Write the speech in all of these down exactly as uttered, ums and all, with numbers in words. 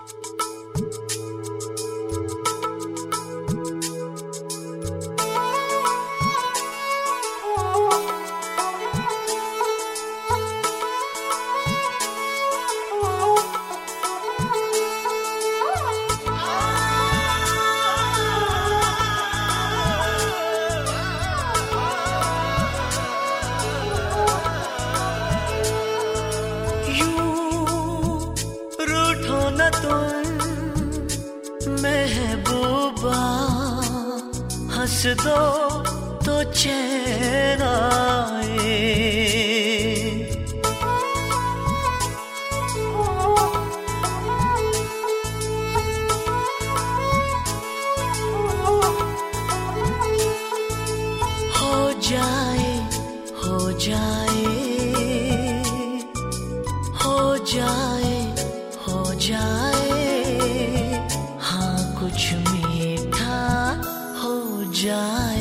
महबूबा हंस दो तो चैन आए। हो जाए हो जाए हो जाए हो जाए हाँ कुछ मीठा हो जाए।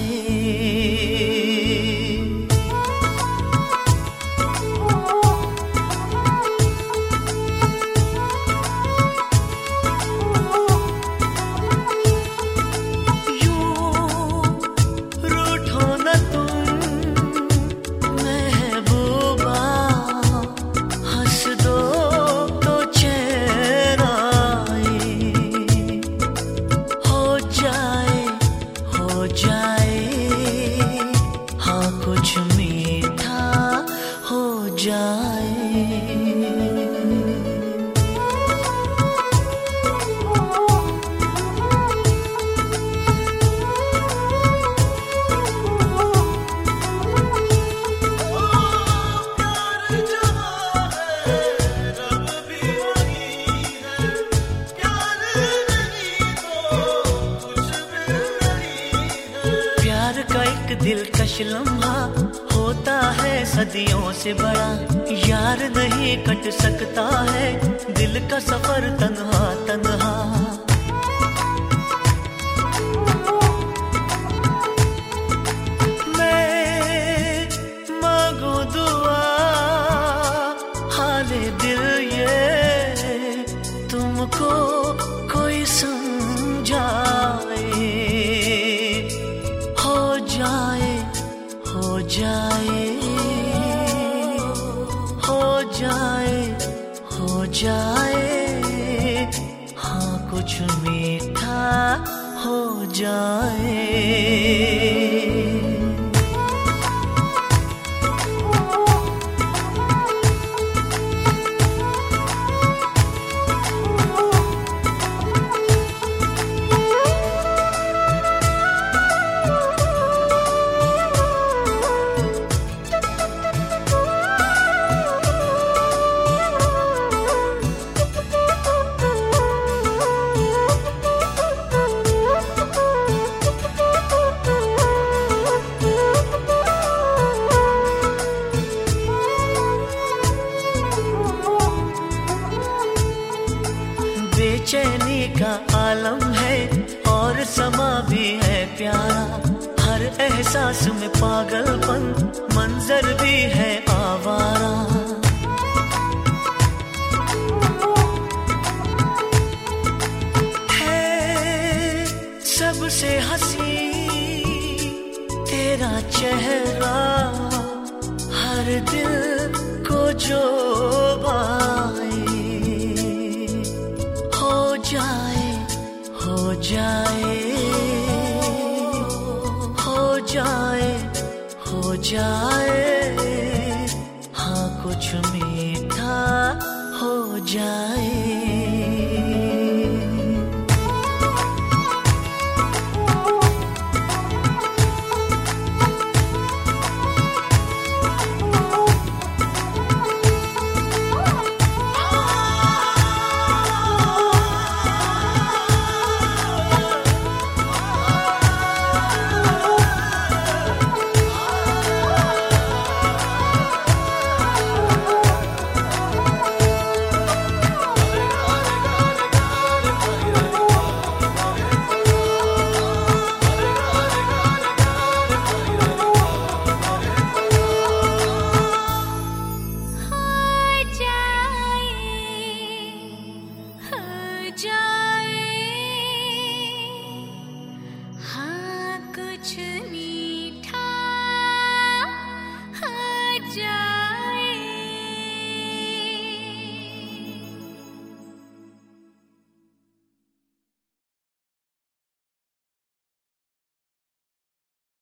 दिलकश लम्हा होता है सदियों से बड़ा, यार नहीं कट सकता है दिल का सफर तन्हा तन्हा। मैं मांगू दुआ हाले दिल ये तुमको कोई समझाए। हो जाए हो जाए हो जाए हो जाए हाँ कुछ मीठा हो जाए। बेचैनी का आलम है और समा भी है प्यारा, हर एहसास में पागलपन मंजर भी है आवारा। है सबसे हंसी तेरा चेहरा, हर दिल को जो बाए। हो जाए हो जाए हो जाए हो जाए